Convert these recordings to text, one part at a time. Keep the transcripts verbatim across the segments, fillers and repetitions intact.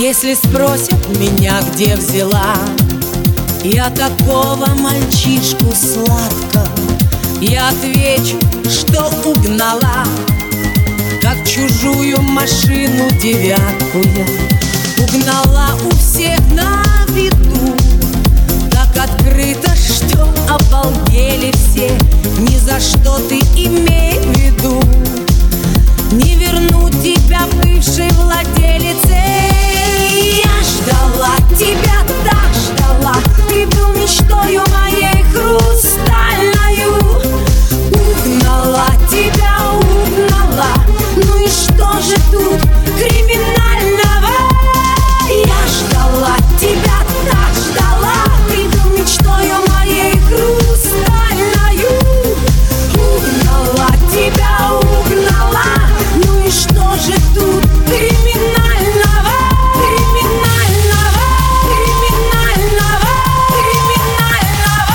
Если спросят меня, где взяла я такого мальчишку сладкого, я отвечу, что угнала, как чужую машину девятку я угнала у всех на виду. Так открыто, что обалдели все. Ни за что ты имей в виду не верну тебя бывшей владелице. Я ждала тебя, так ждала. Ты был мечтою моей хрустальною. Угнала тебя, угнала. Ну и что же тут криминального? Я ждала тебя, так ждала. Ты был мечтою моей хрустальною. Угнала тебя, угнала. Ну и что же тут криминального? Криминального, криминального, криминального,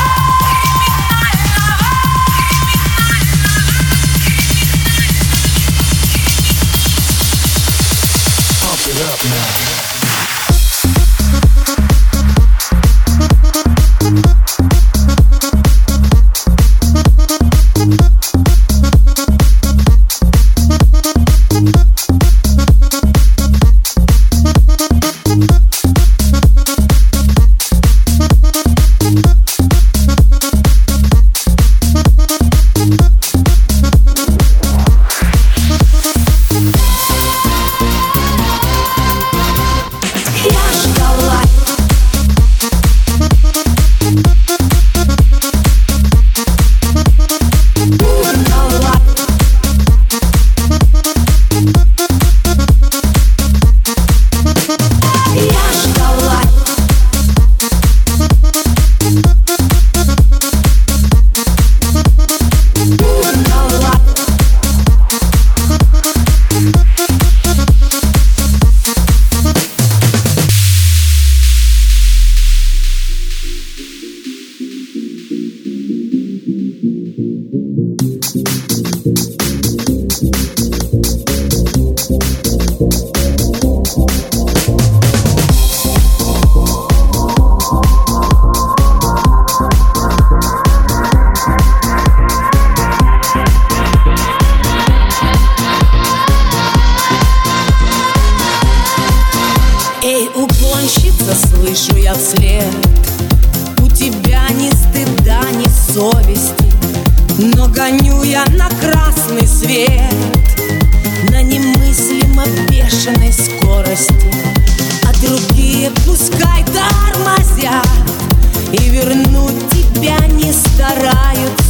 Pump it up now. Эй, угонщица, слышу я вслед, у тебя ни стыда, ни совести, но гоню я на красный свет на немыслимо бешеной скорости, а другие пускай тормозят и вернуть тебя не стараются.